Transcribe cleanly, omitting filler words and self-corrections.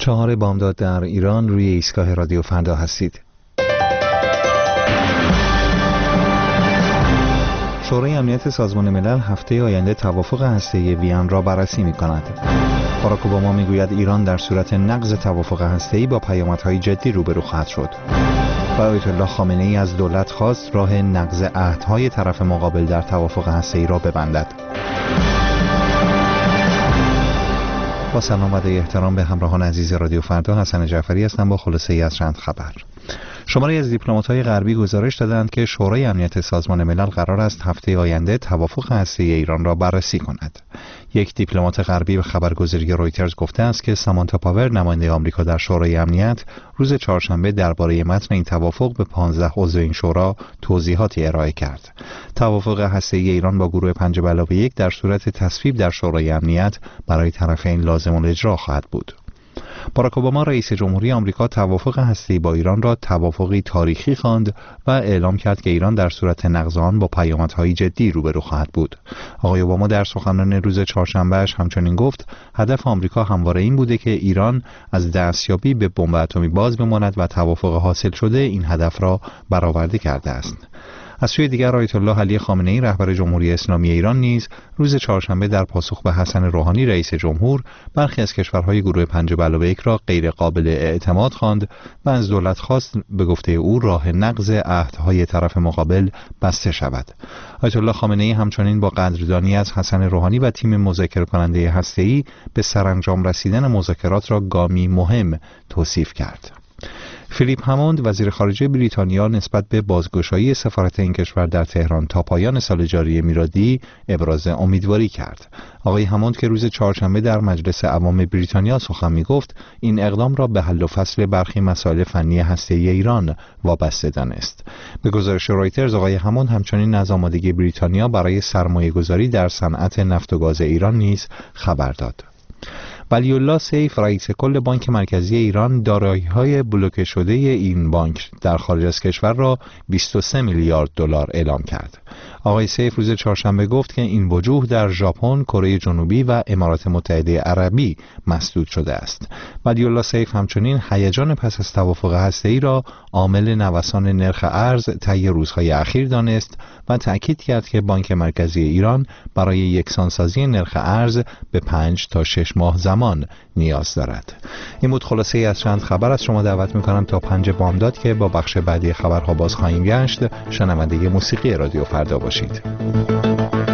4 بامداد در ایران روی ایستگاه رادیو فردا هستید. شورای امنیت سازمان ملل هفته آینده توافق هسته‌ای وین را بررسی می‌کند. باراک اوباما می‌گوید ایران در صورت نقض توافق هسته‌ای با پیامدهای جدی روبرو خواهد شد. و آیت الله خامنه‌ای از دولت خواست راه نقض عهدهای طرف مقابل در توافق هسته‌ای را ببندد. با سلام و احترام به همراهان عزیز رادیو فردا، حسن جعفری هستم با خلاصه‌ای از چند خبر. شماری از دیپلمات‌های غربی گزارش دادند که شورای امنیت سازمان ملل قرار است هفته آینده توافق هسته‌ای ایران را بررسی کند. یک دیپلمات غربی به خبرگزاری رویترز گفته است که سامانتا پاور، نماینده آمریکا در شورای امنیت، روز چهارشنبه درباره متن این توافق به 15 عضو این شورا توضیحاتی ارائه کرد. توافق هسته‌ای ایران با گروه 5+1 در صورت تصویب در شورای امنیت برای طرفین لازم الاجرا خواهد بود. باراک اوباما رئیس جمهوری آمریکا توافق هسته‌ای با ایران را توافقی تاریخی خواند و اعلام کرد که ایران در صورت نقض آن با پیامدهای جدی روبرو خواهد بود. آقای اوباما در سخنرانی روز چهارشنبه‌اش همچنین گفت هدف آمریکا همواره این بوده که ایران از دستیابی به بمب اتمی باز بماند و توافق حاصل شده این هدف را برآورده کرده است. از سوی دیگر آیت الله علی خامنه‌ای رهبر جمهوری اسلامی ایران نیز روز چهارشنبه در پاسخ به حسن روحانی رئیس جمهور برخی از کشورهای گروه 5+1 را غیر قابل اعتماد خواند و از دولت خواست به گفته او راه نقض عهدهای طرف مقابل بسته شود. آیت الله خامنه‌ای همچنین با قدردانی از حسن روحانی و تیم مذاکره کننده هسته‌ای به سرانجام رسیدن مذاکرات را گامی مهم توصیف کرد. فیلیپ هموند وزیر خارجه بریتانیا نسبت به بازگشایی سفارت این کشور در تهران تا پایان سال جاری میلادی ابراز امیدواری کرد. آقای هموند که روز چهارشنبه در مجلس عوام بریتانیا سخن می‌گفت، این اقدام را به حل و فصل برخی مسائل فنی هسته‌ای ایران وابسته دانست. به گزارش رویترز، آقای هموند همچنین از آمادگی بریتانیا برای سرمایه‌گذاری در صنعت نفت و گاز ایران نیز خبر داد. ولی الله سیف رئیس کل بانک مرکزی ایران دارایی‌های بلوکه شده این بانک در خارج از کشور را 23 میلیارد دلار اعلام کرد. آقای سیف روز چهارشنبه گفت که این وجوه در ژاپن، کره جنوبی و امارات متحده عربی مسدود شده است. ولی الله سیف همچنین هیجان پس از توافق هسته‌ای را عامل نوسان نرخ ارز طی روزهای اخیر دانست و تأکید کرد که بانک مرکزی ایران برای یکسانسازی نرخ ارز به 5 تا 6 ماه زمان نیاز دارد. این بود خلاصه ای از چند خبر. از شما دعوت می‌کنم تا 5 بامداد که با بخش بعدی خبرها باز خواهیم گشت شنونده موسیقی رادیو فردا باشید.